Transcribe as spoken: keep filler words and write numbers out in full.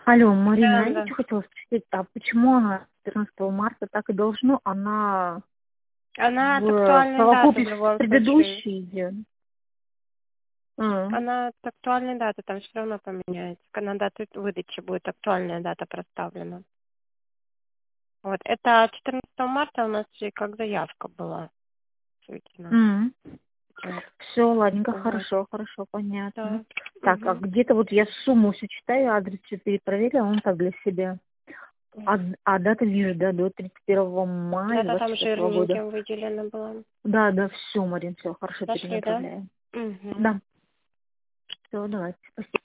Алло, Марина, Да, знаете, да. что хотела спросить, а почему она четырнадцатого марта так и должно, она Она от в актуальной даты совокупе в с любом случае. предыдущей идет? А, Она от актуальной даты, там все равно поменяется. На дату выдачи будет актуальная дата проставлена. Вот. Это четырнадцатого марта у нас и как заявка была. Действительно. Вот. Все, ладненько, Вот. хорошо, хорошо, понятно. Да. Так, а Мгм. где-то вот я сумму все читаю, адрес все перепроверила, он так для себя. А, а дата вижу, да, до тридцать первого мая Да-да, двадцать там четвёртого года. жирненьким выделено было. Да, да, все, Марин, все, хорошо, Нашли, да? перенаправляю. Угу. Да, все, давайте, спасибо.